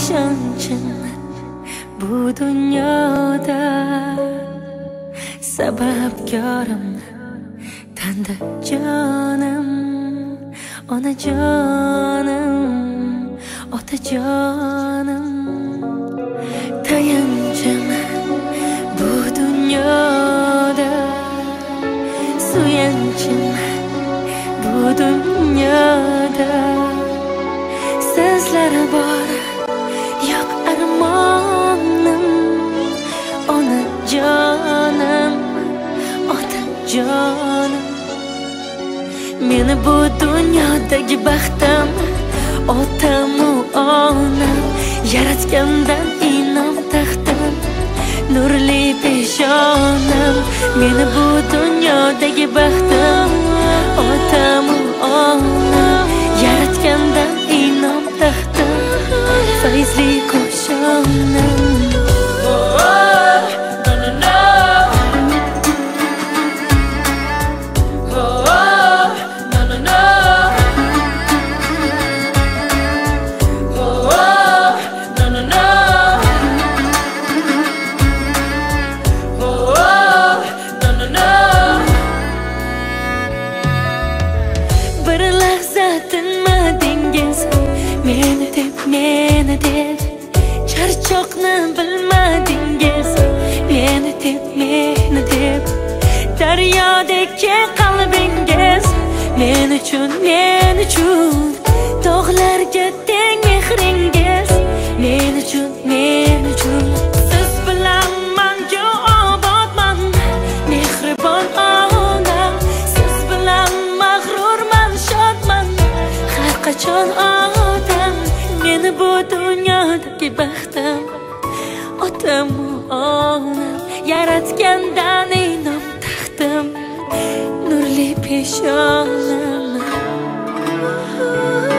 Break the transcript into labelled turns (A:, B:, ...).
A: ishonchim bu dunyoda sababkorim tanda jonim onajonim otajonim tayanchim bu dunyoda suyanchim bu dunyoda sizlar bor yo'q armonim onajonim otajonim meni bu dunyodagi baxtim otamu onam yaratgandan inom taxtim nurli peshonam meni bu dunyodagi baxtim otamu onam yaratgandan inom taxtim fayzli qo'shonam bir lahza tinmadingiz meni deb charchoqni bilmadingiz meni deb daryodek keng qalbingiz men uchun tog'larga teng mehringiz men uchun siz bilan mangu obodman mehribon onam siz bilan mag'rurman shodman har qachon odam meni bu dunyodagi baxtim otamu onam yaratgandan inom taxtim nurli peshonam